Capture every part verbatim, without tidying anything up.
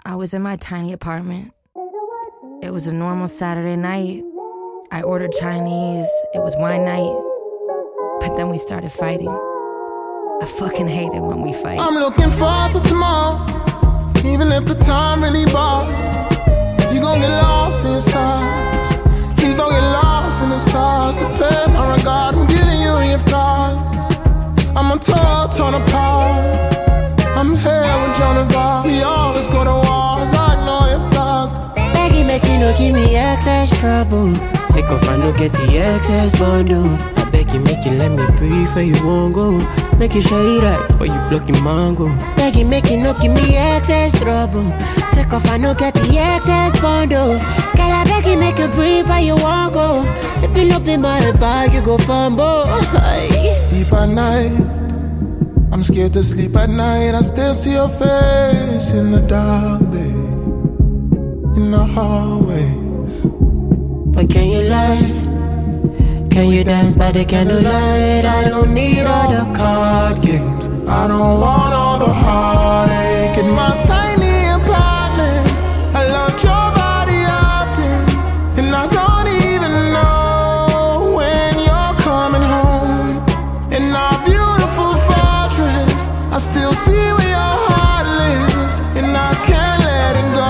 I was in my tiny apartment. It was a normal Saturday night. I ordered Chinese. It was wine night. But then we started fighting. I fucking hate it when we fight. I'm looking forward to tomorrow, even if the time really bothers. You gon' get lost in your sauce. Please don't get lost in the sauce. The pain, my regard, I'm giving you your flaws. I'm on tour, torn apart. I'm here with Joan of Arc. We always go to wars, I ignore your flaws. Maggie make you no give me excess trouble. Sick of I no get the excess bundle. I beg you make you let me breathe where you won't go. Make you shut it right before you block your mango. Maggie make you no give me excess trouble. Sick of I no get the excess bundle. Girl I beg you make you breathe where you won't go. If you no be my bag you go fumble. Deep at night, I'm scared to sleep at night. I still see your face in the dark, babe, in the hallways. But can you lie? Can you dance by the candlelight? I don't need all the card games. I don't want all the heartache in my tiny apartment. I loved your body often, and I don't even know when you're coming home. In our beautiful fortress, I still see where your heart lives, and I can't let it go.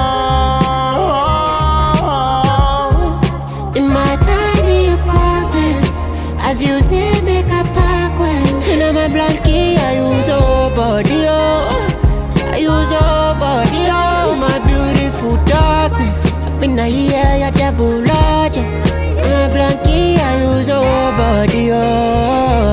In my tiny apartment, as you see me a pack when in my blankie I use all body, oh I use all body, oh my beautiful darkness. Up in the air, your devil lodge. In my blankie I use all body, oh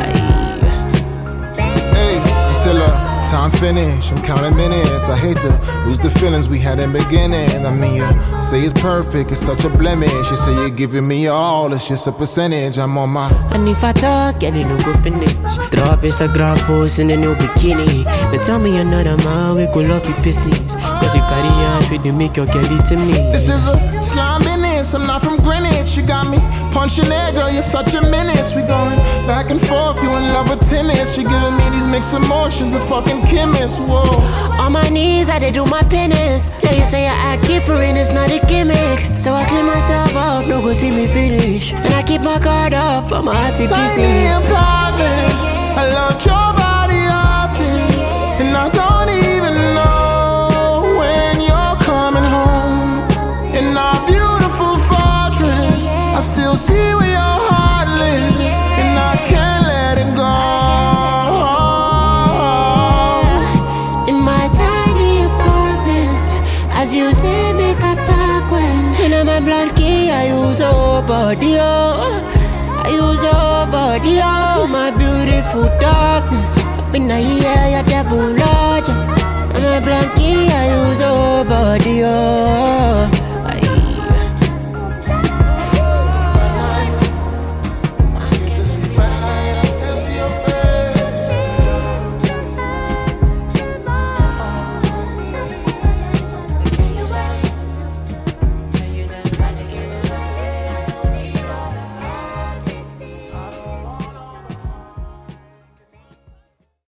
Hey, until uh, time finish, I'm counting minutes. I hate to lose the feelings we had in the beginning. I mean, you say it's perfect, it's such a blemish. You say you're giving me all, it's just a percentage. I'm on my... And if I talk, girl, you no go finish. Drop Instagram post in a new bikini. Then tell me another man, we go love you pieces. Cause you carry on, with you make your girl to me. This is a slime business, I'm not from Greenwich. You got me punching there, girl, you're such a menace. We going back and forth, you in love with tennis. You giving me these mixed emotions, a fucking chemist, whoa. On my knees, I did do my penance. Yeah, you say I act different, it's not a gimmick. So I clean myself up, no go see me finish. And I keep my guard up for my hearty pieces. Tiny apartment, I loved your body often, and I don't even know when you're coming home. In our beautiful fortress, I still see where your heart lives, and I can't let it go. In my tiny apartment, as you say, make a pack when in my blankie, I use all body, oh I use all body, oh my beautiful darkness. Up in the air, your devil lodge. In my blankie, I use all body, oh